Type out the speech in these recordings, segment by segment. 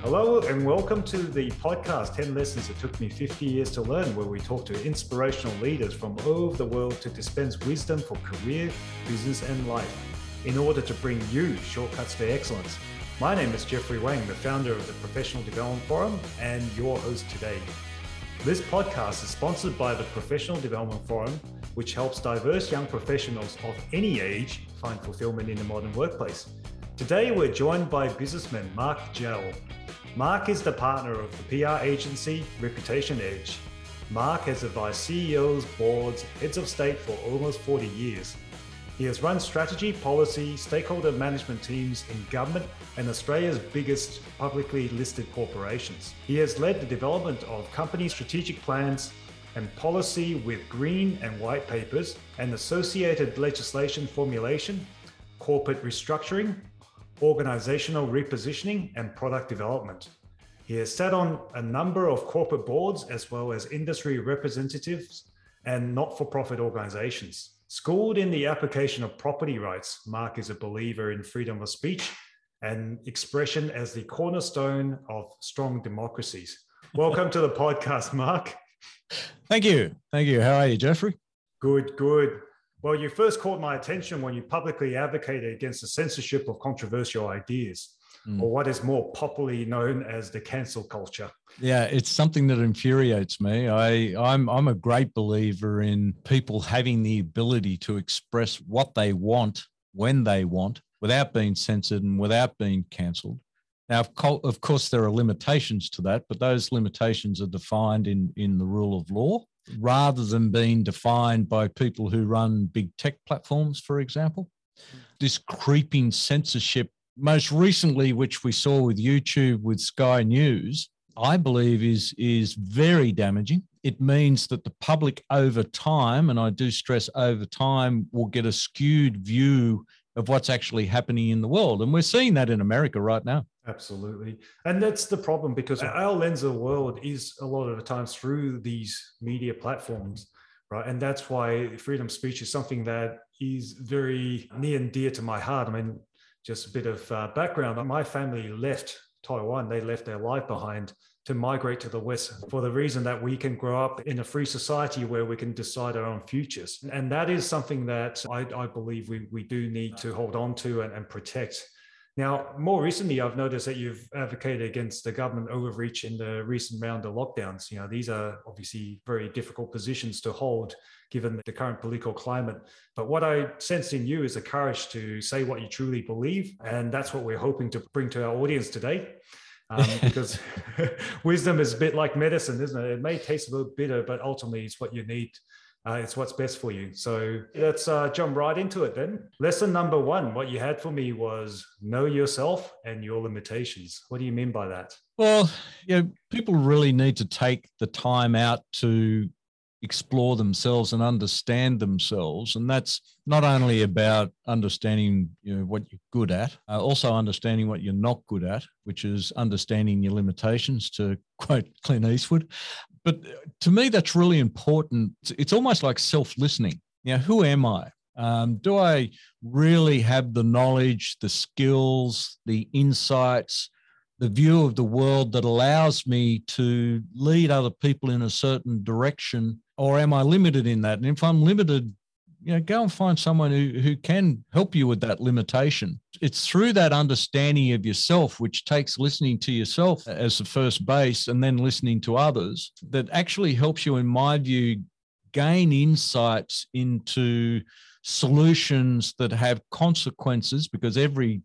Hello and welcome to the podcast 10 Lessons It Took Me 50 Years to Learn, where we talk to inspirational leaders from all over the world to dispense wisdom for career, business and life in order to bring you shortcuts to excellence. My name is Jeffrey Wang, the founder of the Professional Development Forum and your host today. This podcast is sponsored by the Professional Development Forum, which helps diverse young professionals of any age find fulfillment in the modern workplace. Today, we're joined by businessman Mark Gell. Mark is the partner of the PR agency Reputation Edge. Mark has advised CEOs, boards, heads of state for almost 40 years. He has run strategy, policy, stakeholder management teams in government and Australia's biggest publicly listed corporations. He has led the development of company strategic plans and policy with green and white papers and associated legislation formulation, corporate restructuring, organizational repositioning, and product development. He has sat on a number of corporate boards as well as industry representatives and not-for-profit organizations. Schooled in the application of property rights, Mark is a believer in freedom of speech and expression as the cornerstone of strong democracies. Welcome to the podcast, Mark. Thank you. How are you, Jeffrey? Good. Well, you first caught my attention when you publicly advocated against the censorship of controversial ideas, or what is more popularly known as the cancel culture. Yeah, it's something that infuriates me. I'm a great believer in people having the ability to express what they want when they want without being censored and without being cancelled. Now, of course, there are limitations to that, but those limitations are defined in the rule of law, rather than being defined by people who run big tech platforms, for example. This creeping censorship, most recently, which we saw with YouTube, with Sky News, I believe is very damaging. It means that the public over time, and I do stress over time, will get a skewed view of what's actually happening in the world. And we're seeing that in America right now. Absolutely. And that's the problem, because our lens of the world is a lot of the times through these media platforms, right? And that's why freedom of speech is something that is very near and dear to my heart. I mean, just a bit of background. My family left Taiwan. They left their life behind to migrate to the West for the reason that we can grow up in a free society where we can decide our own futures. And that is something that I believe we do need to hold on to and protect. Now, more recently, I've noticed that you've advocated against the government overreach in the recent round of lockdowns. You know, these are obviously very difficult positions to hold given the current political climate. But what I sensed in you is the courage to say what you truly believe. And that's what we're hoping to bring to our audience today. Because wisdom is a bit like medicine, isn't it? It may taste a little bitter, but ultimately it's what you need. It's what's best for you. So let's jump right into it then. Lesson number one, what you had for me was know yourself and your limitations. What do you mean by that? Well, people really need to take the time out to explore themselves and understand themselves. And that's not only about understanding what you're good at, also understanding what you're not good at, which is understanding your limitations, to quote Clint Eastwood. But to me, that's really important. It's almost like self-listening. Who am I? Do I really have the knowledge, the skills, the insights, the view of the world that allows me to lead other people in a certain direction? Or am I limited in that? And if I'm limited, go and find someone who can help you with that limitation. It's through that understanding of yourself, which takes listening to yourself as the first base and then listening to others, that actually helps you, in my view, gain insights into solutions that have consequences, because every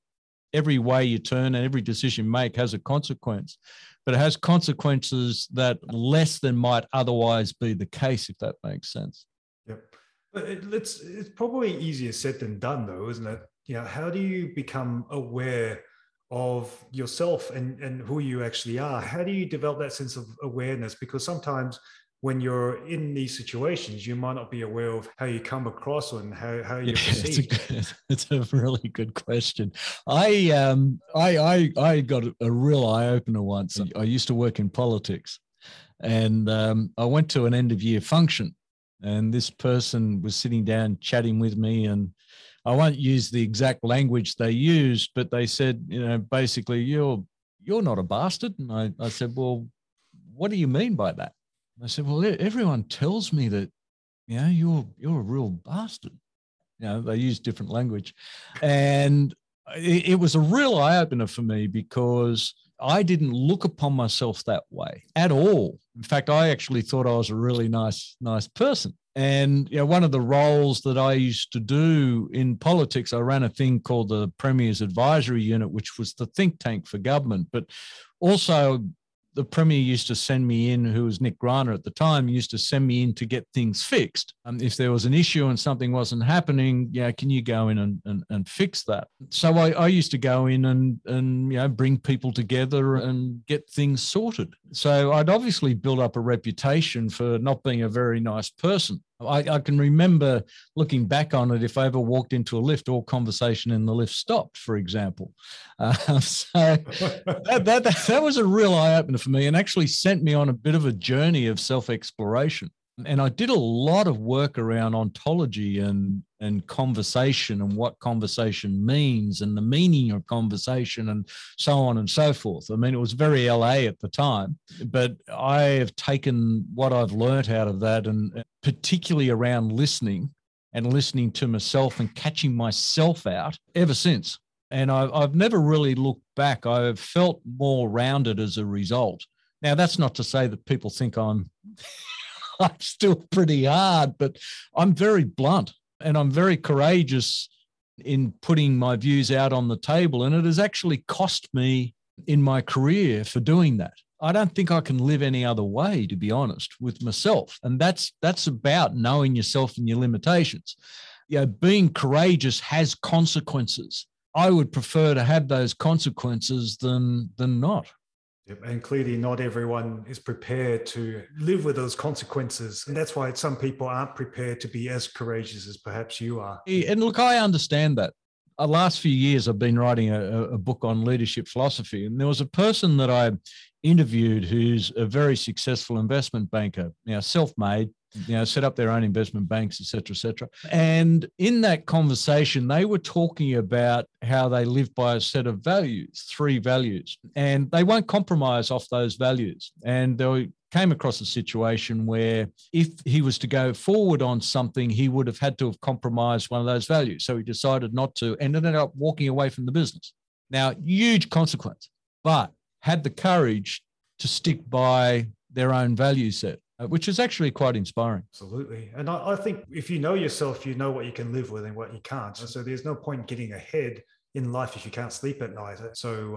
way you turn and every decision you make has a consequence, but it has consequences that less than might otherwise be the case, if that makes sense. Yep. But it's probably easier said than done, though, isn't it? How do you become aware of yourself and who you actually are? How do you develop that sense of awareness? Because sometimes when you're in these situations, you might not be aware of how you come across and how you're perceived. It's a really good question. I got a real eye opener once. I used to work in politics, and I went to an end of year function, and this person was sitting down chatting with me, and I won't use the exact language they used, but they said, basically, you're you're not a bastard. And I said, well, what do you mean by that? And I said, well, everyone tells me that, you're a real bastard. They use different language. And it was a real eye-opener for me because I didn't look upon myself that way at all. In fact, I actually thought I was a really nice person. And one of the roles that I used to do in politics, I ran a thing called the Premier's Advisory Unit, which was the think tank for government. But also the Premier used to send me in, who was Nick Greiner at the time, used to send me in to get things fixed. If there was an issue and something wasn't happening, can you go in and fix that? So I used to go in and bring people together and get things sorted. So I'd obviously built up a reputation for not being a very nice person. I can remember looking back on it, if I ever walked into a lift, all conversation in the lift stopped, for example. So that was a real eye-opener for me and actually sent me on a bit of a journey of self-exploration. And I did a lot of work around ontology and conversation and what conversation means and the meaning of conversation and so on and so forth. I mean, it was very LA at the time, but I have taken what I've learnt out of that, and particularly around listening and listening to myself and catching myself out ever since. And I've never really looked back. I've felt more rounded as a result. Now, that's not to say that people think I'm still pretty hard, but I'm very blunt and I'm very courageous in putting my views out on the table. And it has actually cost me in my career for doing that. I don't think I can live any other way, to be honest, with myself. And that's about knowing yourself and your limitations. Being courageous has consequences. I would prefer to have those consequences than not. And clearly not everyone is prepared to live with those consequences. And that's why some people aren't prepared to be as courageous as perhaps you are. And look, I understand that. The last few years, I've been writing a book on leadership philosophy. And there was a person that I interviewed who's a very successful investment banker, self-made, set up their own investment banks, et cetera, et cetera. And in that conversation, they were talking about how they live by a set of values, 3 values, and they won't compromise off those values. And they came across a situation where if he was to go forward on something, he would have had to have compromised one of those values. So he decided not to and ended up walking away from the business. Now, huge consequence, but had the courage to stick by their own value set, which is actually quite inspiring. Absolutely. And I think if you know yourself, you know what you can live with and what you can't. So there's no point getting ahead in life if you can't sleep at night. So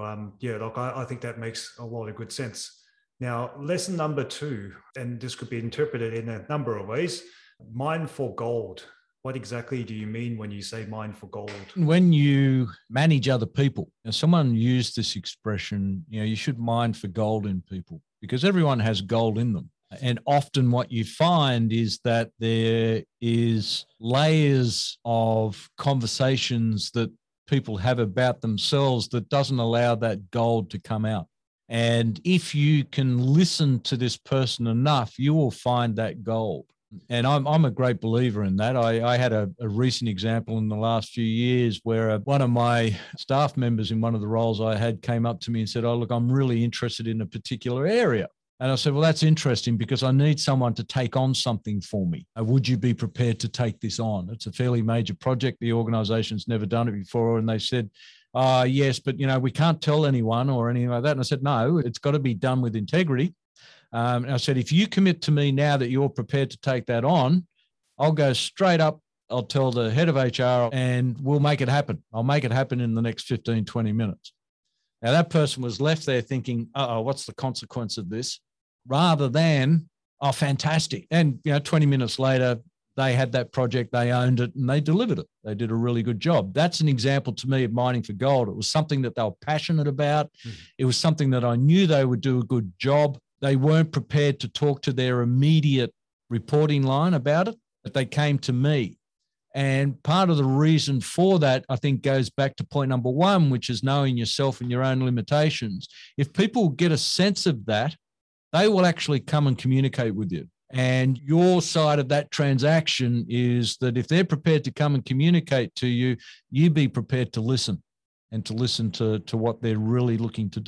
I think that makes a lot of good sense. Now, lesson number 2, and this could be interpreted in a number of ways, mine for gold. What exactly do you mean when you say mine for gold? When you manage other people, someone used this expression, you should mine for gold in people, because everyone has gold in them. And often what you find is that there is layers of conversations that people have about themselves that doesn't allow that gold to come out. And if you can listen to this person enough, you will find that gold. And I'm a great believer in that. I had a recent example in the last few years where one of my staff members in one of the roles I had came up to me and said, "Oh, look, I'm really interested in a particular area." And I said, "Well, that's interesting because I need someone to take on something for me. Would you be prepared to take this on? It's a fairly major project. The organization's never done it before." And they said, "Yes, but, we can't tell anyone or anything like that." And I said, "No, it's got to be done with integrity." And I said, "If you commit to me now that you're prepared to take that on, I'll go straight up. I'll tell the head of HR and we'll make it happen. I'll make it happen in the next 15, 20 minutes. Now, that person was left there thinking, what's the consequence of this? Rather than, oh, fantastic. And, 20 minutes later, they had that project, they owned it, and they delivered it. They did a really good job. That's an example to me of mining for gold. It was something that they were passionate about. It was something that I knew they would do a good job. They weren't prepared to talk to their immediate reporting line about it, but they came to me. And part of the reason for that, I think, goes back to point number 1, which is knowing yourself and your own limitations. If people get a sense of that, they will actually come and communicate with you. And your side of that transaction is that if they're prepared to come and communicate to you, you be prepared to listen and to listen to what they're really looking to do.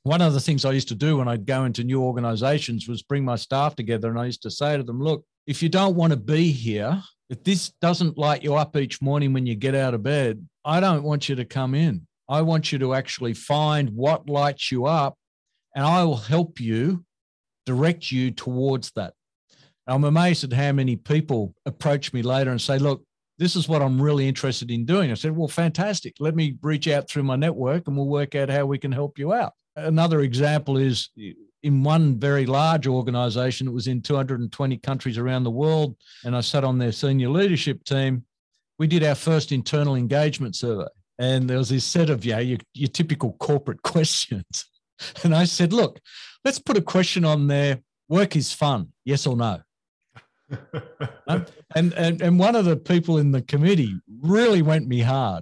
one of the things I used to do when I'd go into new organizations was bring my staff together, and I used to say to them, look, if you don't want to be here, if this doesn't light you up each morning when you get out of bed, I don't want you to come in. I want you to actually find what lights you up, and I will help you, direct you towards that. I'm amazed at how many people approach me later and say, look, this is what I'm really interested in doing. I said, well, fantastic. Let me reach out through my network and we'll work out how we can help you out. Another example is in one very large organization, it was in 220 countries around the world, and I sat on their senior leadership team. We did our first internal engagement survey, and there was this set of your typical corporate questions. And I said, look, let's put a question on there. Work is fun, yes or no? And one of the people in the committee really went me hard,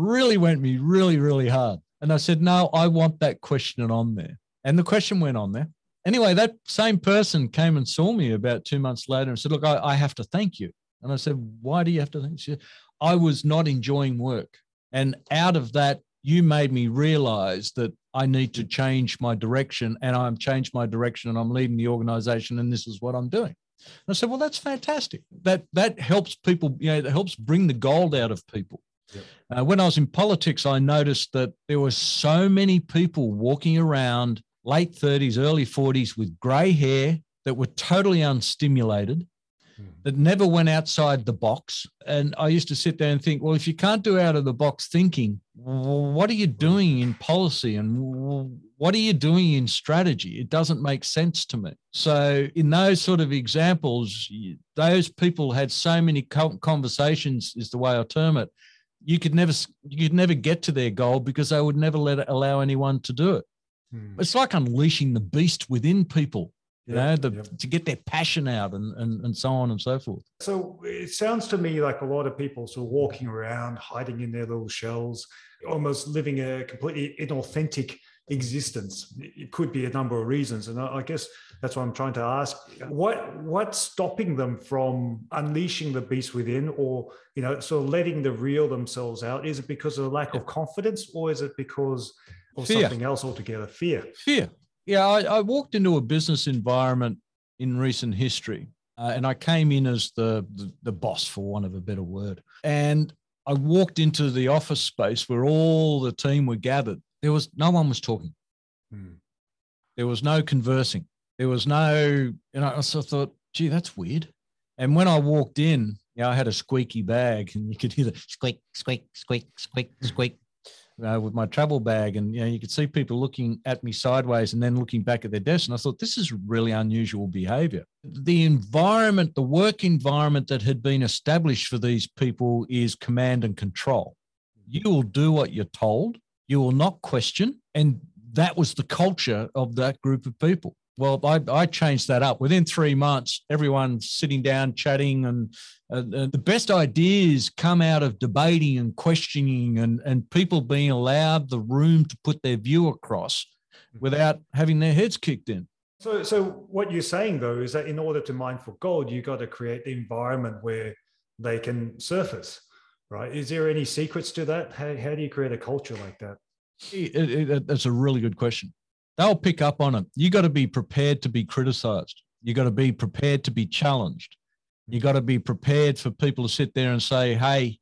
really hard. And I said, no, I want that question on there. And the question went on there. Anyway, that same person came and saw me about 2 months later and said, look, I have to thank you. And I said, why do you have to thank me? She said, I was not enjoying work. And out of that, you made me realize that I need to change my direction, and I'm changed my direction, and I'm leading the organization, and this is what I'm doing. And I said, well, that's fantastic. That helps people, it helps bring the gold out of people. Yep. When I was in politics, I noticed that there were so many people walking around late 30s, early 40s with gray hair that were totally unstimulated, that never went outside the box. And I used to sit there and think, well, if you can't do out of the box thinking, what are you doing in policy and what are you doing in strategy? It doesn't make sense to me. So in those sort of examples, those people had so many conversations, is the way I term it. You could never get to their goal because they would never allow anyone to do it. It's like unleashing the beast within people. To get their passion out and so on and so forth. So it sounds to me like a lot of people sort of walking around, hiding in their little shells, almost living a completely inauthentic existence. It could be a number of reasons. And I guess that's what I'm trying to ask. What's stopping them from unleashing the beast within, or, sort of letting the real themselves out? Is it because of a lack of confidence, or is it because of something else altogether? Fear. Yeah, I walked into a business environment in recent history, and I came in as the boss, for want of a better word. And I walked into the office space where all the team were gathered. No one was talking. There was no conversing. There was no, I sort of thought, gee, that's weird. And when I walked in, I had a squeaky bag, and you could hear the squeak, squeak, squeak, squeak, squeak. With my travel bag, and you could see people looking at me sideways and then looking back at their desk. And I thought, this is really unusual behavior. The environment, the work environment that had been established for these people is command and control. You will do what you're told. You will not question. And that was the culture of that group of people. Well, I changed that up. Within 3 months, everyone's sitting down, chatting, and the best ideas come out of debating and questioning and people being allowed the room to put their view across without having their heads kicked in. So what you're saying, though, is that in order to mine for gold, you've got to create the environment where they can surface, right? Is there any secrets to that? How do you create a culture like that? That's a really good question. They'll pick up on it. You got to be prepared to be criticized. You got to be prepared to be challenged. You got to be prepared for people to sit there and say, hey,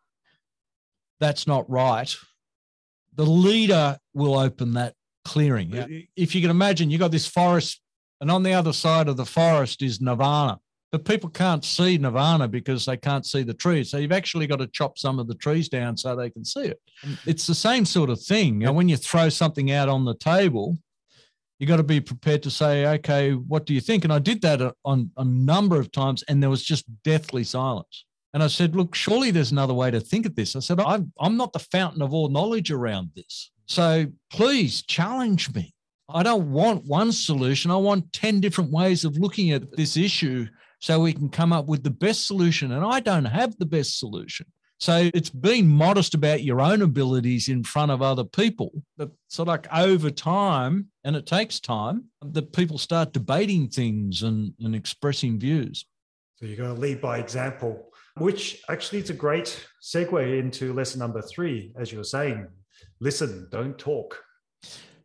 that's not right. The leader will open that clearing. Yeah. If you can imagine, you got this forest, and on the other side of the forest is nirvana. But people can't see nirvana because they can't see the trees. So you've actually got to chop some of the trees down so they can see it. It's the same sort of thing. When you throw something out on the table, you got to be prepared to say, okay, what do you think? And I did that on a number of times, and there was just deathly silence. And I said, look, surely there's another way to think of this. I said, I'm not the fountain of all knowledge around this. So please challenge me. I don't want one solution. I want 10 different ways of looking at this issue so we can come up with the best solution. And I don't have the best solution. So it's being modest about your own abilities in front of other people. That sort of like over time, and it takes time, that people start debating things and expressing views. So you're going to lead by example, which actually is a great segue into lesson number 3, as you were saying. Listen, don't talk.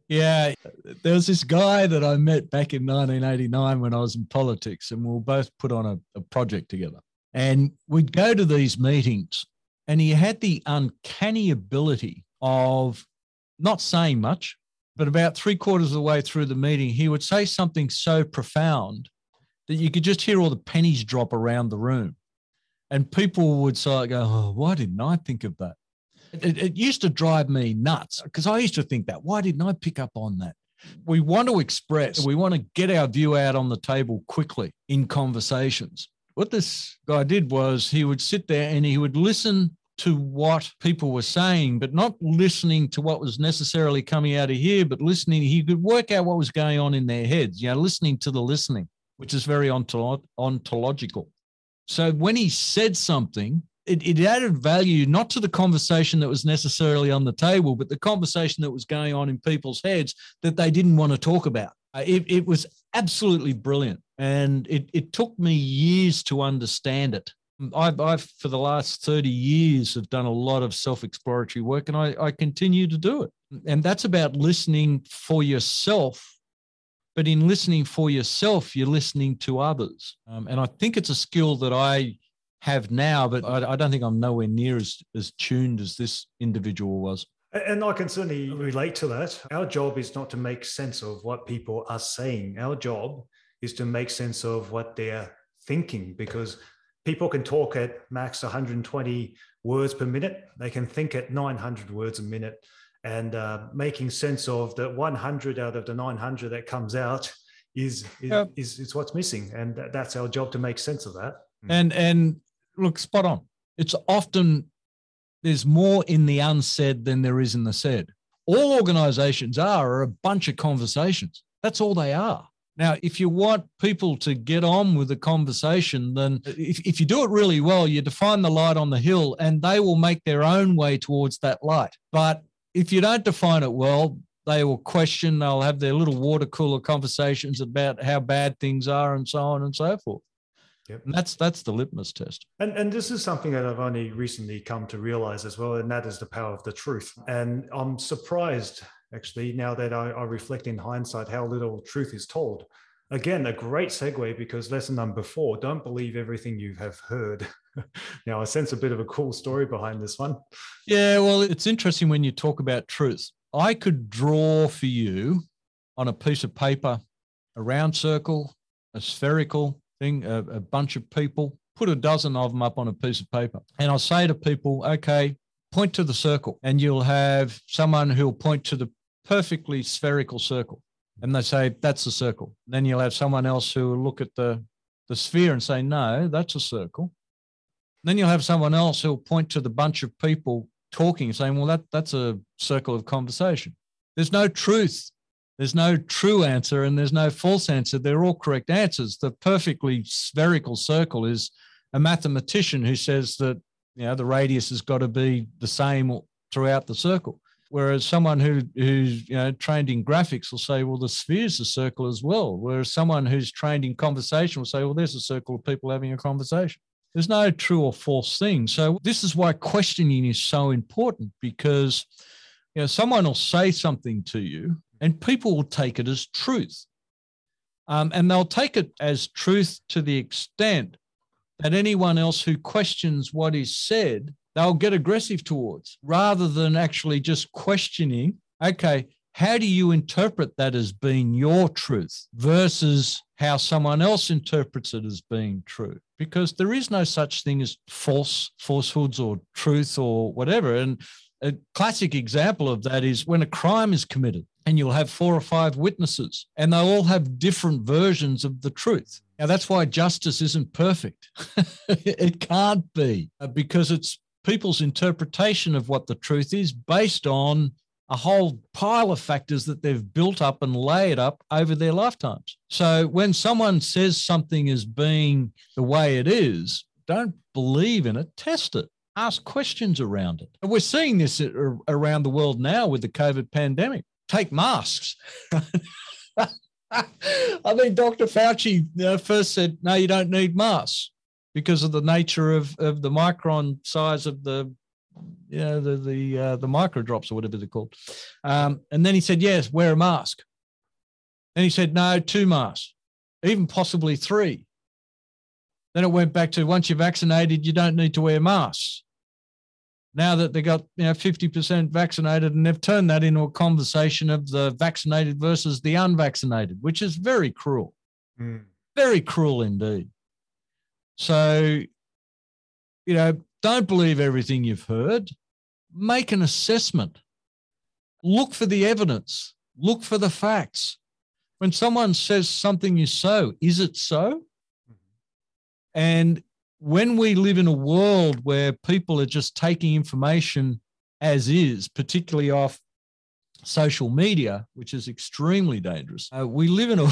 Yeah, there was this guy that I met back in 1989 when I was in politics, and we were both put on a project together. And we'd go to these meetings, and he had the uncanny ability of not saying much, but about 3/4 of the way through the meeting, he would say something so profound that you could just hear all the pennies drop around the room. And people would sort of go, oh, why didn't I think of that? It used to drive me nuts because I used to think that. Why didn't I pick up on that? We want to express, we want to get our view out on the table quickly in conversations. What this guy did was he would sit there and he would listen to what people were saying, but not listening to what was necessarily coming out of here, but listening. He could work out what was going on in their heads, listening to the listening, which is very ontological. So when he said something, it added value not to the conversation that was necessarily on the table, but the conversation that was going on in people's heads that they didn't want to talk about. It was absolutely brilliant. And it took me years to understand it. I've for the last 30 years, have done a lot of self-exploratory work, and I continue to do it. And that's about listening for yourself. But in listening for yourself, you're listening to others. And I think it's a skill that I have now, but I don't think I'm nowhere near as tuned as this individual was. And I can certainly relate to that. Our job is not to make sense of what people are saying. Our job is to make sense of what they're thinking, because people can talk at max 120 words per minute. They can think at 900 words a minute. And making sense of the 100 out of the 900 that comes out is what's missing. And that's our job, to make sense of that. And look, spot on. It's often, there's more in the unsaid than there is in the said. All organizations are a bunch of conversations. That's all they are. Now, if you want people to get on with the conversation, then if you do it really well, you define the light on the hill and they will make their own way towards that light. But if you don't define it well, they will question, they'll have their little water cooler conversations about how bad things are and so on and so forth. Yep. And that's the litmus test. And this is something that I've only recently come to realize as well, and that is the power of the truth. And I'm surprised, actually, now that I reflect in hindsight, how little truth is told. Again, a great segue, because lesson number 4, don't believe everything you have heard. Now, I sense a bit of a cool story behind this one. Yeah, well, it's interesting when you talk about truth. I could draw for you on a piece of paper a round circle, a spherical thing, a bunch of people, put a dozen of them up on a piece of paper. And I'll say to people, okay, point to the circle. And you'll have someone who'll point to the perfectly spherical circle. And they say, that's a circle. Then you'll have someone else who will look at the sphere and say, no, that's a circle. Then you'll have someone else who'll point to the bunch of people talking, saying, well, that's a circle of conversation. There's no truth. There's no true answer and there's no false answer. They're all correct answers. The perfectly spherical circle is a mathematician who says that, the radius has got to be the same throughout the circle. Whereas someone who's trained in graphics will say, well, the sphere's a circle as well. Whereas someone who's trained in conversation will say, well, there's a circle of people having a conversation. There's no true or false thing. So this is why questioning is so important, because someone will say something to you and people will take it as truth. And they'll take it as truth to the extent that anyone else who questions what is said, they'll get aggressive towards, rather than actually just questioning, okay, how do you interpret that as being your truth versus how someone else interprets it as being true? Because there is no such thing as falsehoods or truth or whatever. And a classic example of that is when a crime is committed and you'll have 4 or 5 witnesses and they all have different versions of the truth. Now, that's why justice isn't perfect. It can't be, because it's people's interpretation of what the truth is based on a whole pile of factors that they've built up and layered up over their lifetimes. So when someone says something as being the way it is, don't believe in it, test it, ask questions around it. And we're seeing this around the world now with the COVID pandemic. Take masks. I mean, Dr. Fauci first said, no, you don't need masks because of the nature of the micron size of the the micro drops or whatever they're called. And then he said, yes, wear a mask. Then he said, no, 2 masks, even possibly 3. Then it went back to once you're vaccinated, you don't need to wear masks. Now that they got 50% vaccinated, and they've turned that into a conversation of the vaccinated versus the unvaccinated, which is very cruel, very cruel indeed. So, don't believe everything you've heard. Make an assessment. Look for the evidence. Look for the facts. When someone says something is so, is it so? And when we live in a world where people are just taking information as is, particularly off social media, which is extremely dangerous, we live in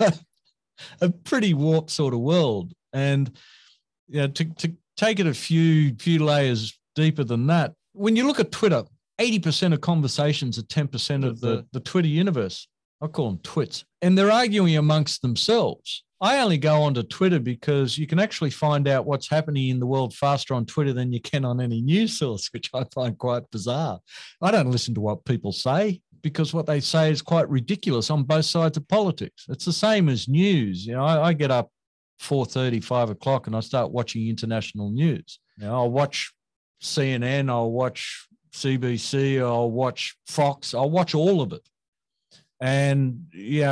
a pretty warped sort of world. And to take it a few layers deeper than that, when you look at Twitter, 80% of conversations are 10% of the Twitter universe. I call them twits. And they're arguing amongst themselves. I only go onto Twitter because you can actually find out what's happening in the world faster on Twitter than you can on any news source, which I find quite bizarre. I don't listen to what people say because what they say is quite ridiculous on both sides of politics. It's the same as news. I get up 4:30, 5 o'clock, and I start watching international news. I'll watch CNN, I'll watch CBC, I'll watch Fox, I'll watch all of it. And,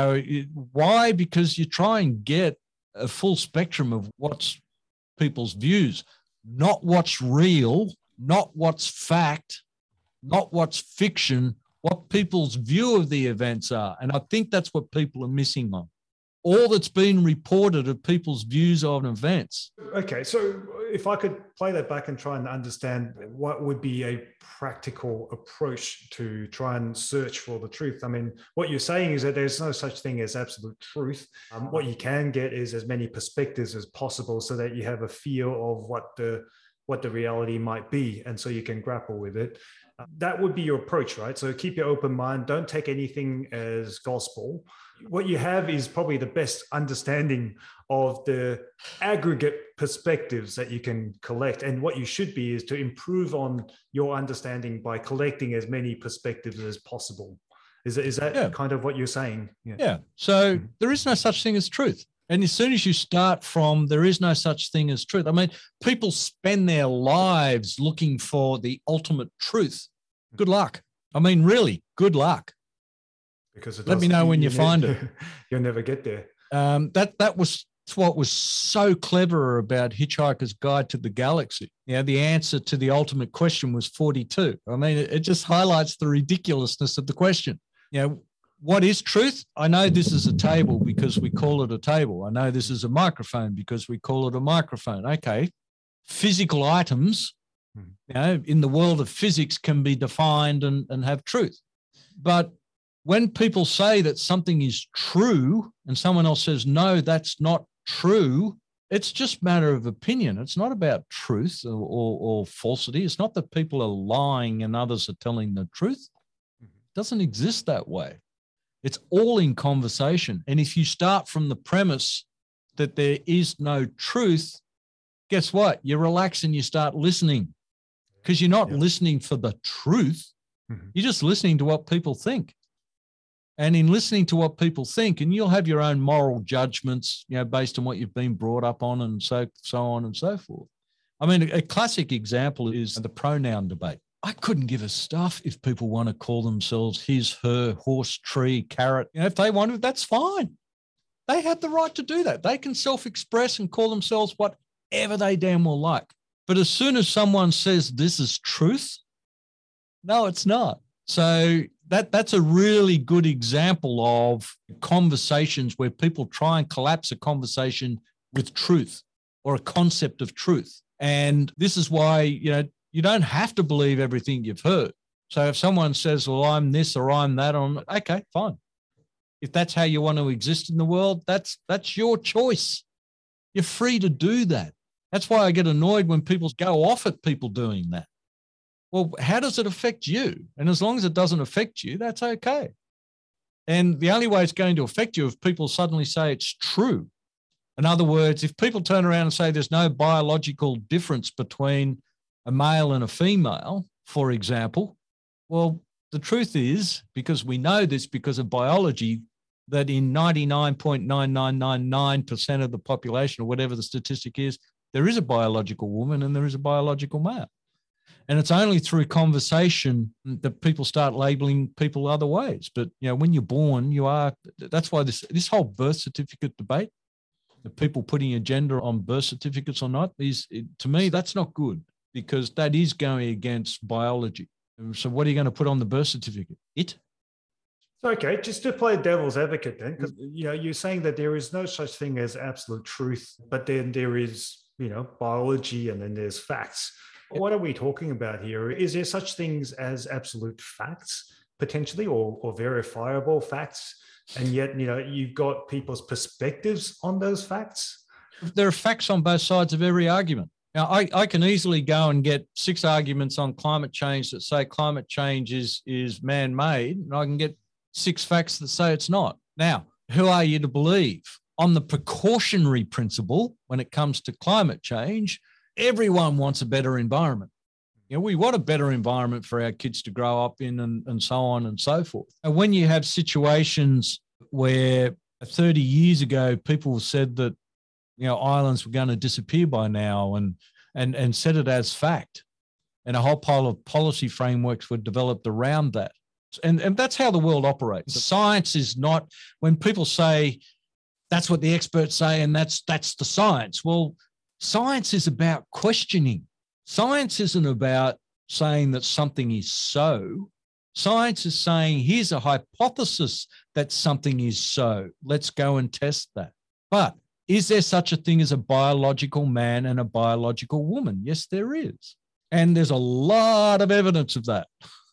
why? Because you try and get a full spectrum of what's people's views, not what's real, not what's fact, not what's fiction, what people's view of the events are. And I think that's what people are missing on. All that's been reported of people's views on events. Okay, so if I could play that back and try and understand what would be a practical approach to try and search for the truth. I mean, what you're saying is that there's no such thing as absolute truth. What you can get is as many perspectives as possible so that you have a feel of what the reality might be, and so you can grapple with it. That would be your approach, right? So keep your open mind. Don't take anything as gospel. What you have is probably the best understanding of the aggregate perspectives that you can collect. And what you should be is to improve on your understanding by collecting as many perspectives as possible. Is that kind of what you're saying? Yeah. So there is no such thing as truth. And as soon as you start from there is no such thing as truth, I mean, people spend their lives looking for the ultimate truth. Good luck. I mean, really, good luck. Because let me know when you find it. You'll never get there. That was what was so clever about Hitchhiker's Guide to the Galaxy. The answer to the ultimate question was 42. I mean, it just highlights the ridiculousness of the question. What is truth? I know this is a table because we call it a table. I know this is a microphone because we call it a microphone. Okay. Physical items, in the world of physics can be defined and have truth. But when people say that something is true and someone else says, no, that's not true, it's just a matter of opinion. It's not about truth or falsity. It's not that people are lying and others are telling the truth. It doesn't exist that way. It's all in conversation. And if you start from the premise that there is no truth, guess what? You relax and you start listening because you're not listening for the truth. You're just listening to what people think. And in listening to what people think, and you'll have your own moral judgments, based on what you've been brought up on and so on and so forth. I mean, a classic example is the pronoun debate. I couldn't give a stuff if people want to call themselves his, her, horse, tree, carrot. If they want to, that's fine. They have the right to do that. They can self-express and call themselves whatever they damn well like. But as soon as someone says this is truth, no, it's not. So that's a really good example of conversations where people try and collapse a conversation with truth or a concept of truth. And this is why, you don't have to believe everything you've heard. So if someone says, well, I'm this or I'm that, okay, fine. If that's how you want to exist in the world, that's your choice. You're free to do that. That's why I get annoyed when people go off at people doing that. Well, how does it affect you? And as long as it doesn't affect you, that's okay. And the only way it's going to affect you if people suddenly say it's true. In other words, if people turn around and say there's no biological difference between a male and a female, for example, well, the truth is, because we know this because of biology, that in 99.9999% of the population, or whatever the statistic is, there is a biological woman and there is a biological male. And it's only through conversation that people start labeling people other ways. But, when you're born, that's why this whole birth certificate debate, the people putting a gender on birth certificates or not, to me, that's not good, because that is going against biology. So what are you going to put on the birth certificate? It? Okay, just to play devil's advocate then, because you're saying that there is no such thing as absolute truth, but then there is, biology, and then there's facts. What are we talking about here? Is there such things as absolute facts, potentially, or verifiable facts? And yet, you've got people's perspectives on those facts? There are facts on both sides of every argument. Now, I can easily go and get 6 arguments on climate change that say climate change is man-made, and I can get 6 facts that say it's not. Now, who are you to believe? On the precautionary principle, when it comes to climate change, everyone wants a better environment. We want a better environment for our kids to grow up in, and so on and so forth. And when you have situations where 30 years ago, people said that, islands were going to disappear by now, and said it as fact, and a whole pile of policy frameworks were developed around that. And that's how the world operates. Science is not, when people say that's what the experts say and that's the science. Well, science is about questioning. Science isn't about saying that something is so. Science is saying, here's a hypothesis that something is so. Let's go and test that. But is there such a thing as a biological man and a biological woman? Yes, there is. And there's a lot of evidence of that.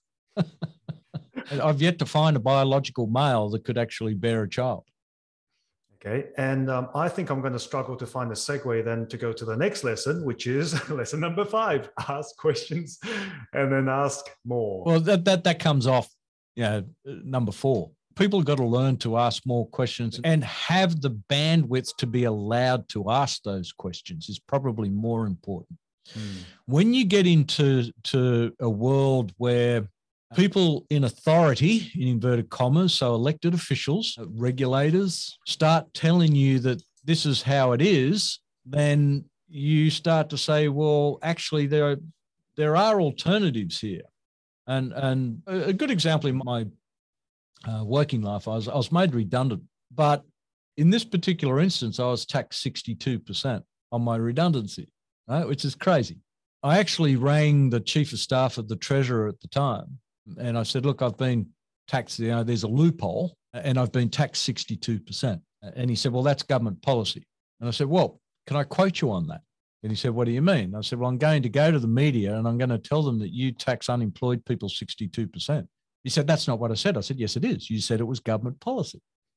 I've yet to find a biological male that could actually bear a child. Okay, and I think I'm going to struggle to find a segue then to go to the next lesson, which is lesson number 5, ask questions and then ask more. Well, that comes off, number 4. People have got to learn to ask more questions and have the bandwidth to be allowed to ask those questions is probably more important. When you get into a world where people in authority, in inverted commas, so elected officials, regulators, start telling you that this is how it is, then you start to say, well, actually, there are alternatives here. And a good example in my working life, I was made redundant. But in this particular instance, I was taxed 62% on my redundancy, right, which is crazy. I actually rang the chief of staff of the treasurer at the time, and I said, look, I've been taxed, there's a loophole, and I've been taxed 62%. And he said, well, that's government policy. And I said, well, can I quote you on that? And he said, what do you mean? I said, well, I'm going to go to the media and I'm going to tell them that you tax unemployed people 62%. He said, that's not what I said. I said, yes, it is. You said it was government policy.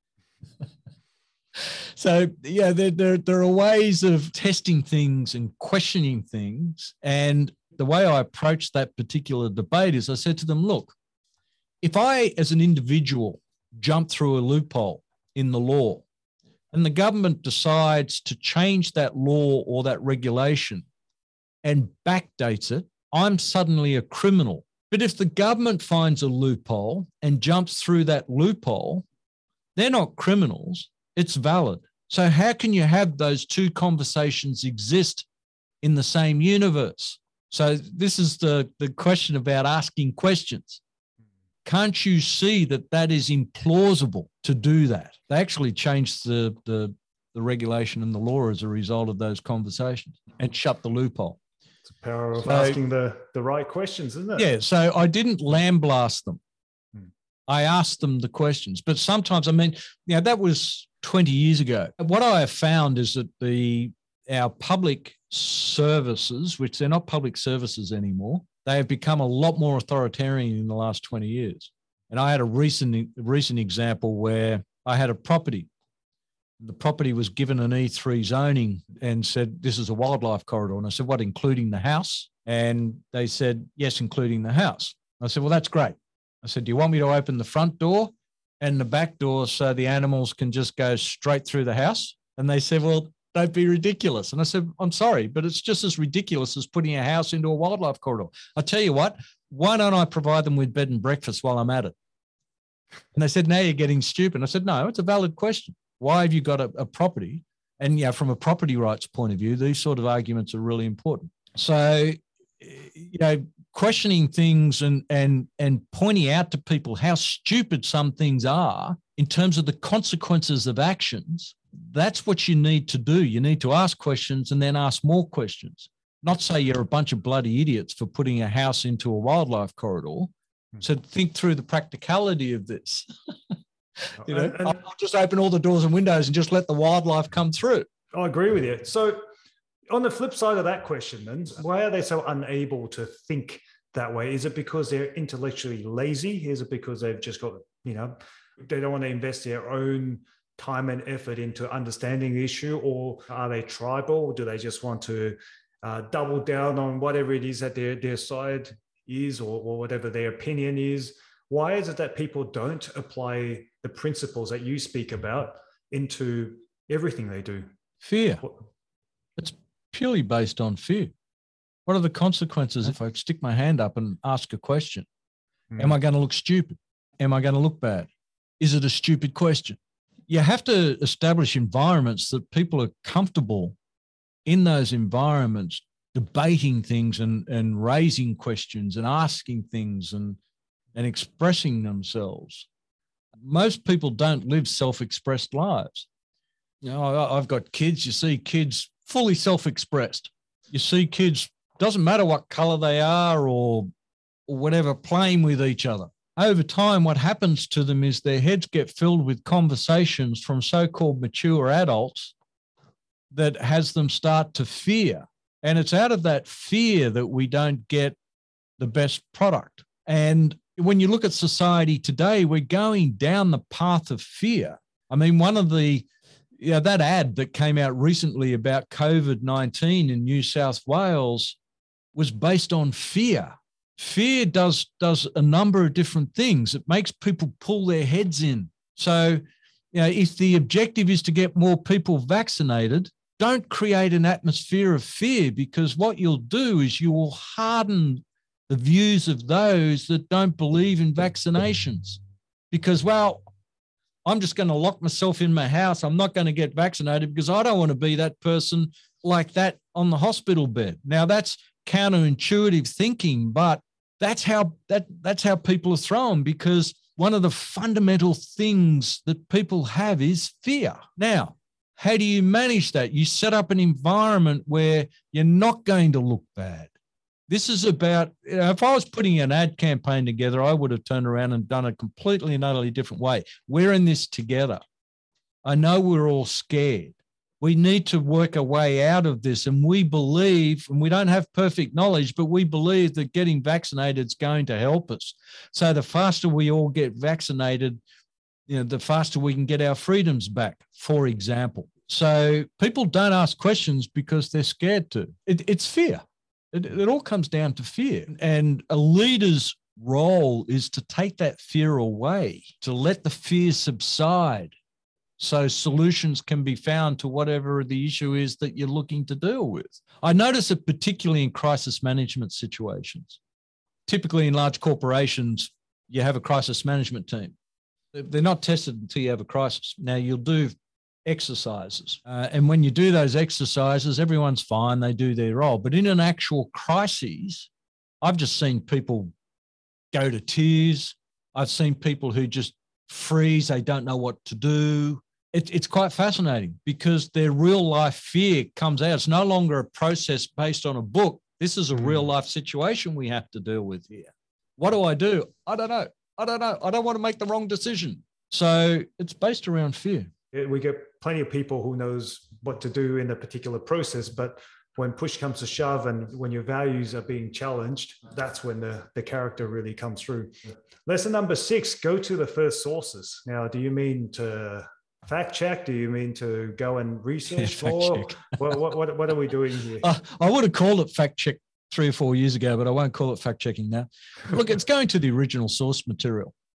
So, yeah, there are ways of testing things and questioning things. And the way I approached that particular debate is I said to them, look, if I, as an individual, jump through a loophole in the law and the government decides to change that law or that regulation and backdates it, I'm suddenly a criminal. But if the government finds a loophole and jumps through that loophole, they're not criminals. It's valid. So how can you have those two conversations exist in the same universe? So this is the question about asking questions. Can't you see that is implausible to do that? They actually changed the regulation and the law as a result of those conversations and shut the loophole. It's the power of asking the right questions, isn't it? Yeah, so I didn't lambaste them. I asked them the questions. But sometimes, that was 20 years ago. What I have found is that our public services, which they're not public services anymore, they have become a lot more authoritarian in the last 20 years. And I had a recent example where I had a property. The property was given an E3 zoning and said, this is a wildlife corridor. And I said, what, including the house? And they said, yes, including the house. I said, well, that's great. I said, do you want me to open the front door and the back door so the animals can just go straight through the house? And they said, well, They'd be ridiculous. And I said, I'm sorry, but it's just as ridiculous as putting a house into a wildlife corridor. I tell you what, why don't I provide them with bed and breakfast while I'm at it? And they said, now you're getting stupid. I said, no, it's a valid question. Why have you got a property? And yeah, from a property rights point of view, these sort of arguments are really important. So, questioning things and pointing out to people how stupid some things are in terms of the consequences of actions, that's what you need to do. You need to ask questions and then ask more questions. Not say you're a bunch of bloody idiots for putting a house into a wildlife corridor. So think through the practicality of this. I'll just open all the doors and windows and just let the wildlife come through. I agree with you. So on the flip side of that question, then, why are they so unable to think that way? Is it because they're intellectually lazy? Is it because they've just got, they don't want to invest their own time and effort into understanding the issue? Or are they tribal? Do they just want to double down on whatever it is that their side is or whatever their opinion is? Why is it that people don't apply the principles that you speak about into everything they do? Fear. It's purely based on fear. What are the consequences if I stick my hand up and ask a question? Am I going to look stupid? Am I going to look bad? Is it a stupid question? You have to establish environments that people are comfortable in those environments, debating things and raising questions and asking things and expressing themselves. Most people don't live self-expressed lives. I've got kids. You see kids fully self-expressed. You see kids, doesn't matter what color they are or whatever, playing with each other. Over time, what happens to them is their heads get filled with conversations from so-called mature adults that has them start to fear. And it's out of that fear that we don't get the best product. And when you look at society today, we're going down the path of fear. I mean, one of that ad that came out recently about COVID-19 in New South Wales was based on fear. Fear does a number of different things. It makes people pull their heads in. So, if the objective is to get more people vaccinated, don't create an atmosphere of fear, because what you'll do is you will harden the views of those that don't believe in vaccinations. Because, I'm just going to lock myself in my house. I'm not going to get vaccinated because I don't want to be that person like that on the hospital bed. Now, that's counterintuitive thinking, but that's how people are thrown, because one of the fundamental things that people have is fear. Now, how do you manage that? You set up an environment where you're not going to look bad. This is about, if I was putting an ad campaign together, I would have turned around and done it completely and utterly different way. We're in this together. I know we're all scared. We need to work a way out of this. And we believe, and we don't have perfect knowledge, but we believe that getting vaccinated is going to help us. So the faster we all get vaccinated, the faster we can get our freedoms back, for example. So people don't ask questions because they're scared to. It's fear. It all comes down to fear. And a leader's role is to take that fear away, to let the fear subside so solutions can be found to whatever the issue is that you're looking to deal with. I notice it particularly in crisis management situations. Typically in large corporations, you have a crisis management team. They're not tested until you have a crisis. Now, you'll do exercises. And when you do those exercises, everyone's fine. They do their role. But in an actual crisis, I've just seen people go to tears. I've seen people who just freeze. They don't know what to do. It's quite fascinating because their real life fear comes out. It's no longer a process based on a book. This is a real life situation we have to deal with here. What do? I don't know. I don't want to make the wrong decision. So it's based around fear. We get plenty of people who knows what to do in a particular process, but when push comes to shove and when your values are being challenged, that's when the character really comes through. Lesson number 6, go to the first sources. Now, do you mean to fact check? Do you mean to go and research more? What are we doing here? I would have called it fact check 3 or 4 years ago, but I won't call it fact checking now. Look, it's going to the original source material.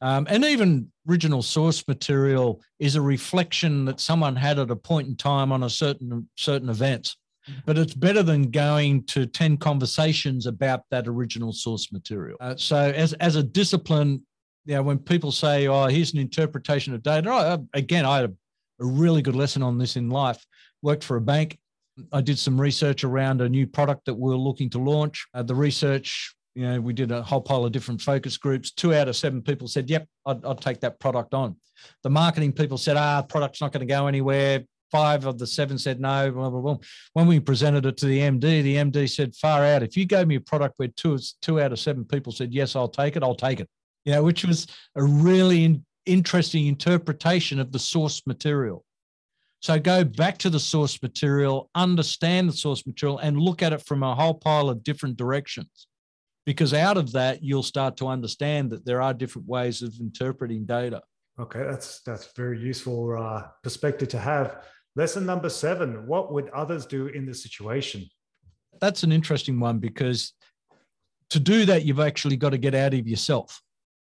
And even original source material is a reflection that someone had at a point in time on a certain event. But it's better than going to 10 conversations about that original source material. So as a discipline, when people say, oh, here's an interpretation of data, again, I had a really good lesson on this in life. Worked for a bank. I did some research around a new product that we were looking to launch. The research, we did a whole pile of different focus groups. 2 out of 7 people said, yep, I'd take that product on. The marketing people said, product's not going to go anywhere. 5 of the 7 said no, blah, blah, blah. When we presented it to the MD said, far out, if you gave me a product where 2 out of 7 people said, yes, I'll take it, I'll take it. Which was a really interesting interpretation of the source material. So go back to the source material, understand the source material, and look at it from a whole pile of different directions. Because out of that, you'll start to understand that there are different ways of interpreting data. Okay, that's very useful perspective to have. Lesson number 7, what would others do in this situation? That's an interesting one, because to do that, you've actually got to get out of yourself.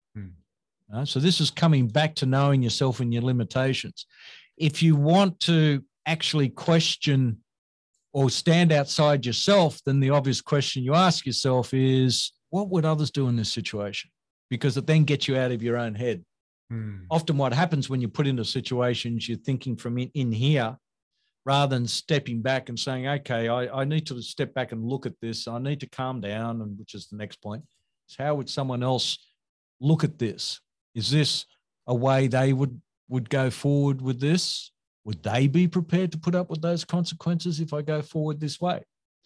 So this is coming back to knowing yourself and your limitations. If you want to actually question or stand outside yourself, then the obvious question you ask yourself is, what would others do in this situation? Because it then gets you out of your own head. Often what happens when you put into situations, you're thinking from in here, rather than stepping back and saying, okay, I need to step back and look at this. I need to calm down, and which is the next point. So how would someone else look at this? Is this a way they would go forward with this? Would they be prepared to put up with those consequences if I go forward this way?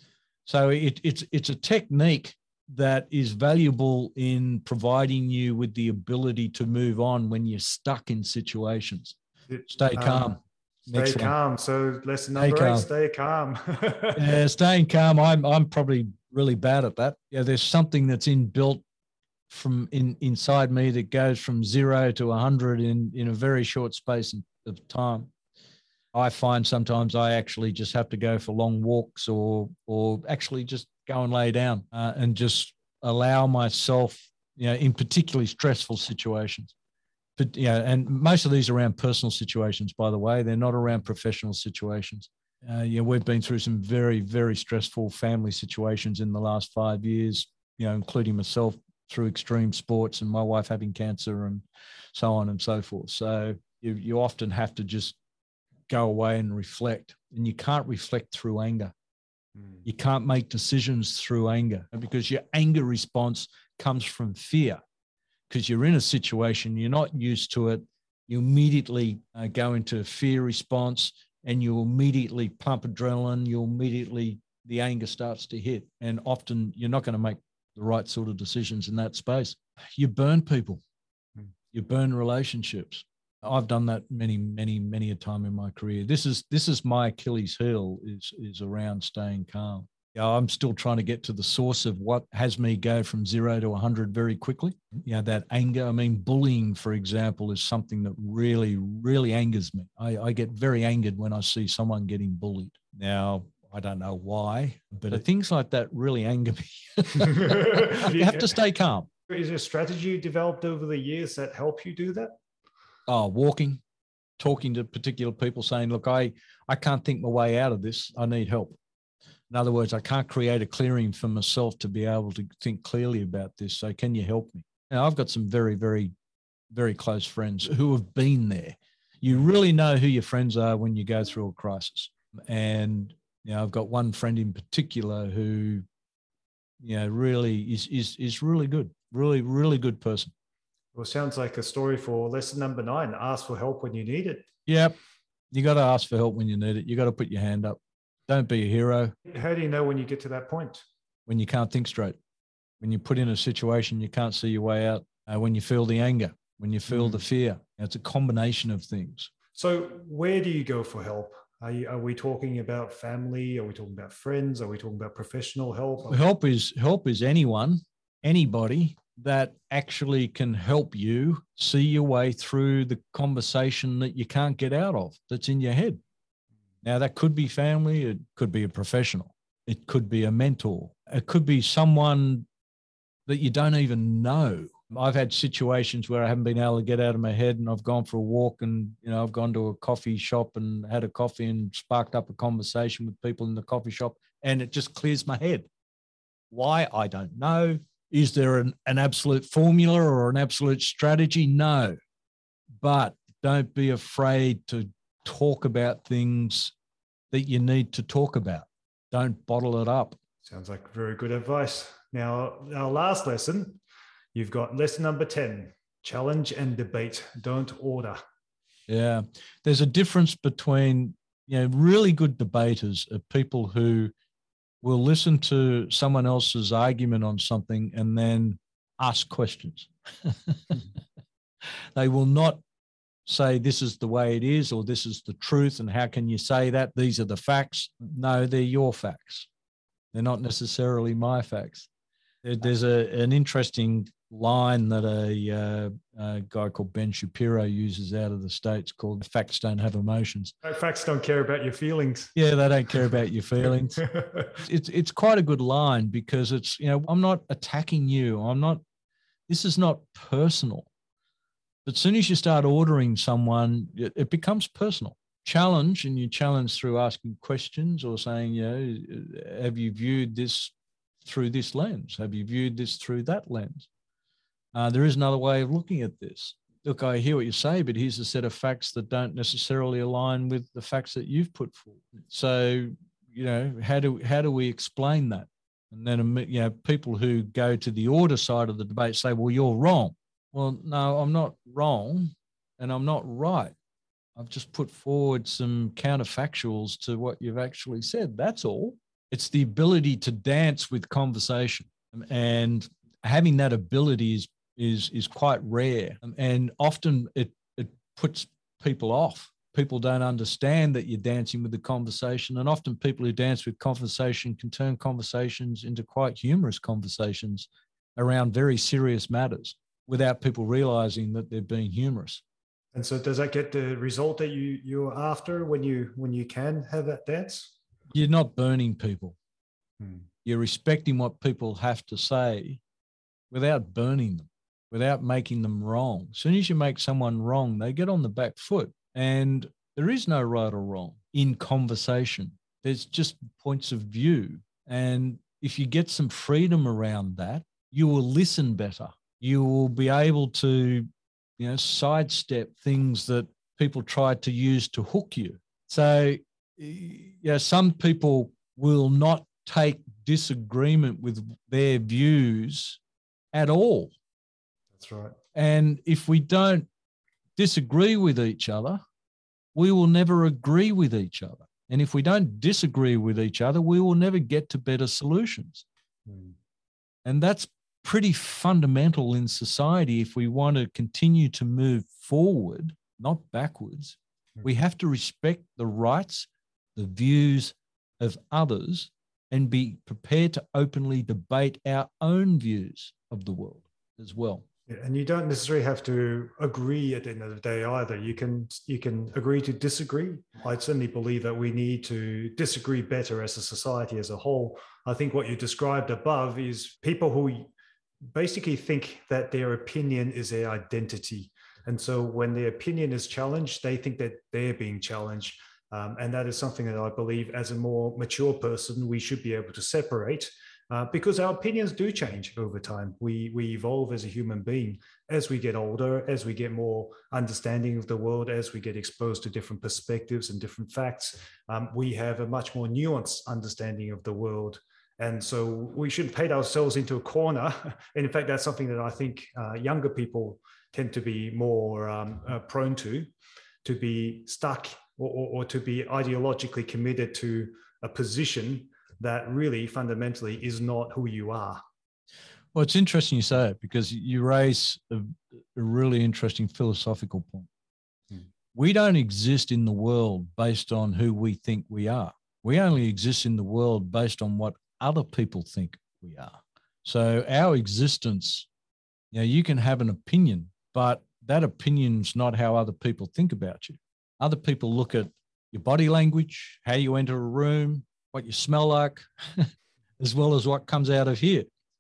So it's a technique that is valuable in providing you with the ability to move on when you're stuck in situations. Stay calm. Stay calm. So lesson number 8, stay calm. Yeah, staying calm. I'm probably really bad at that. There's something that's inbuilt from inside me that goes from 0 to 100 in a very short space of time. I find sometimes I actually just have to go for long walks or actually just go and lay down and just allow myself, in particularly stressful situations. But, and most of these are around personal situations, by the way. They're not around professional situations. We've been through some very, very stressful family situations in the last 5 years, including myself through extreme sports and my wife having cancer and so on and so forth. So you often have to just go away and reflect, and you can't reflect through anger. You can't make decisions through anger, because your anger response comes from fear, because you're in a situation, you're not used to it. You immediately go into fear response, and you immediately pump adrenaline. The anger starts to hit, and often you're not going to make the right sort of decisions in that space. You burn people. You burn relationships. I've done that many a time in my career. This is my Achilles heel is around staying calm. I'm still trying to get to the source of what has me go from 0 to 100 very quickly. That anger. I mean, bullying, for example, is something that really, really angers me. I get very angered when I see someone getting bullied. Now, I don't know why, but things like that really anger me. You have to stay calm. Is there a strategy you developed over the years that help you do that? Walking, talking to particular people, saying, look, I can't think my way out of this. I need help. In other words, I can't create a clearing for myself to be able to think clearly about this. So can you help me? Now, I've got some very, very, very close friends who have been there. You really know who your friends are when you go through a crisis. And I've got one friend in particular who, really is really good, really, really good person. Well, sounds like a story for lesson number 9. Ask for help when you need it. Yep. You got to ask for help when you need it. You got to put your hand up. Don't be a hero. How do you know when you get to that point? When you can't think straight. When you put in a situation, you can't see your way out. When you feel the anger, when you feel the fear. It's a combination of things. So where do you go for help? Are we talking about family? Are we talking about friends? Are we talking about professional help? Help is anyone, anybody that actually can help you see your way through the conversation that you can't get out of, that's in your head. Now, that could be family. It could be a professional. It could be a mentor. It could be someone that you don't even know. I've had situations where I haven't been able to get out of my head, and I've gone for a walk, and I've gone to a coffee shop and had a coffee and sparked up a conversation with people in the coffee shop, and it just clears my head. Why? I don't know. Is there an absolute formula or an absolute strategy? No. But don't be afraid to talk about things that you need to talk about. Don't bottle it up. Sounds like very good advice. Now, our last lesson, you've got lesson number 10, challenge and debate, don't order. Yeah. There's a difference between, really good debaters are people who will listen to someone else's argument on something and then ask questions. They will not say this is the way it is, or this is the truth, and how can you say that? These are the facts. No, they're your facts. They're not necessarily my facts. There's an interesting line that a guy called Ben Shapiro uses out of the States called "Facts don't have emotions." Facts don't care about your feelings. Yeah, they don't care about your feelings. It's quite a good line, because it's, I'm not attacking you. This is not personal. But as soon as you start ordering someone, it becomes personal. Challenge, and you challenge through asking questions or saying, have you viewed this through this lens? Have you viewed this through that lens? There is another way of looking at this. Look, I hear what you say, but here's a set of facts that don't necessarily align with the facts that you've put forward. So, how do we explain that? And then, people who go to the order side of the debate say, well, you're wrong. Well, no, I'm not wrong, and I'm not right. I've just put forward some counterfactuals to what you've actually said. That's all. It's the ability to dance with conversation, and having that ability is quite rare, and often it puts people off. People don't understand that you're dancing with the conversation, and often people who dance with conversation can turn conversations into quite humorous conversations around very serious matters, without people realizing that they're being humorous. And so does that get the result that you're after when you can have that dance? You're not burning people. You're respecting what people have to say without burning them, without making them wrong. As soon as you make someone wrong, they get on the back foot. And there is no right or wrong in conversation. There's just points of view. And if you get some freedom around that, you will listen better. You will be able to, sidestep things that people try to use to hook you. So, some people will not take disagreement with their views at all. That's right. And if we don't disagree with each other, we will never agree with each other. And if we don't disagree with each other, we will never get to better solutions. And that's pretty fundamental in society. If we want to continue to move forward, not backwards, we have to respect the rights, the views of others, and be prepared to openly debate our own views of the world as well. Yeah, and you don't necessarily have to agree at the end of the day either. You can agree to disagree. I certainly believe that we need to disagree better as a society as a whole. I think what you described above is people who basically think that their opinion is their identity. And so when their opinion is challenged, they think that they're being challenged. And that is something that I believe as a more mature person, we should be able to separate. Because our opinions do change over time. We evolve as a human being as we get older, as we get more understanding of the world, as we get exposed to different perspectives and different facts. We have a much more nuanced understanding of the world. And so we shouldn't paint ourselves into a corner. And in fact, that's something that I think younger people tend to be more prone to be stuck or to be ideologically committed to a position that really fundamentally is not who you are. Well, it's interesting you say it, because you raise a really interesting philosophical point. We don't exist in the world based on who we think we are. We only exist in the world based on what other people think we are. So our existence, you can have an opinion, but that opinion's not how other people think about you. Other people look at your body language, how you enter a room, what you smell like, as well as what comes out of here.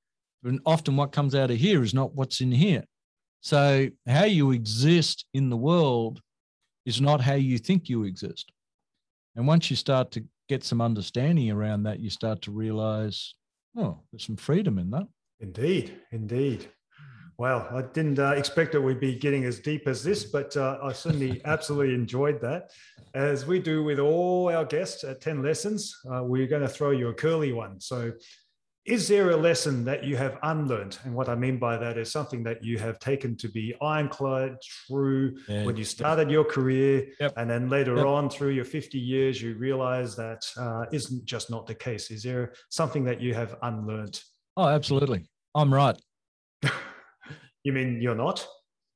And often what comes out of here is not what's in here. So how you exist in the world is not how you think you exist. And once you start to get some understanding around that, you start to realize, oh, there's some freedom in that. Indeed, indeed. Wow, I didn't expect that we'd be getting as deep as this, but I certainly absolutely enjoyed that. As we do with all our guests at 10 Lessons, we're going to throw you a curly one. So is there a lesson that you have unlearned? And what I mean by that is something that you have taken to be ironclad true when you started your career, and then later on through your 50 years, you realize that isn't just not the case. Is there something that you have unlearned? Oh, absolutely. I'm right. You mean you're not?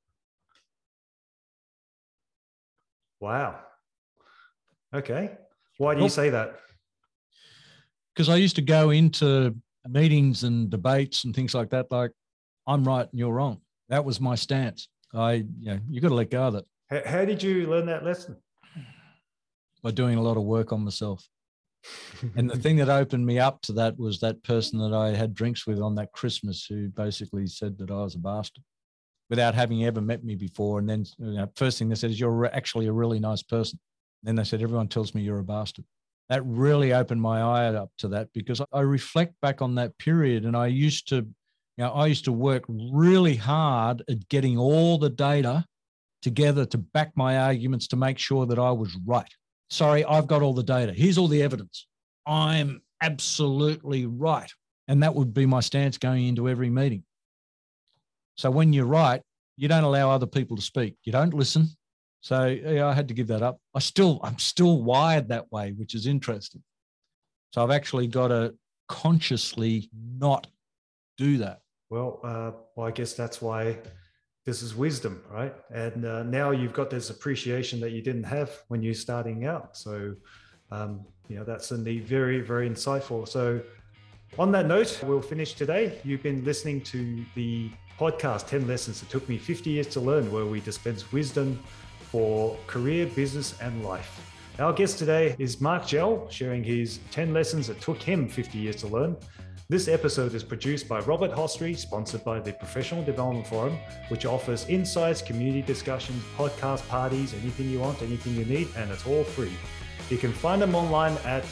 Wow. Okay. Why do you say that? Because I used to go into meetings and debates and things like that, like, I'm right and you're wrong. That was my stance. You got to let go of it. How did you learn that lesson? By doing a lot of work on myself. And the thing that opened me up to that was that person that I had drinks with on that Christmas who basically said that I was a bastard without having ever met me before. And then first thing they said is, you're actually a really nice person. Then they said, everyone tells me you're a bastard. That really opened my eye up to that, because I reflect back on that period, and I used to work really hard at getting all the data together to back my arguments to make sure that I was right. Sorry, I've got all the data. Here's all the evidence. I'm absolutely right. And that would be my stance going into every meeting. So when you're right, you don't allow other people to speak. You don't listen. So yeah, I had to give that up. I'm still wired that way, which is interesting. So I've actually got to consciously not do that. Well, I guess that's why this is wisdom, right? And now you've got this appreciation that you didn't have when you're starting out. So, that's certainly very, very insightful. So on that note, we'll finish today. You've been listening to the podcast, 10 Lessons It Took Me 50 Years to Learn, where we dispense wisdom for career, business, and life. Our guest today is Mark Gell, sharing his 10 lessons that took him 50 years to learn. This episode is produced by Robert Hostry, sponsored by the Professional Development Forum, which offers insights, community discussions, podcast parties, anything you want, anything you need, and it's all free. You can find them online at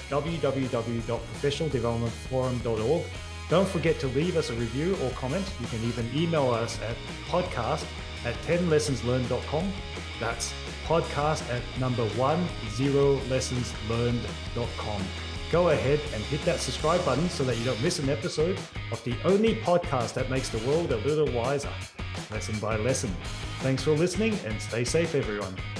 www.professionaldevelopmentforum.org. Don't forget to leave us a review or comment. You can even email us at podcast@10lessonslearned.com. That's podcast@10lessonslearned.com. Go ahead and hit that subscribe button so that you don't miss an episode of the only podcast that makes the world a little wiser, lesson by lesson. Thanks for listening, and stay safe, everyone.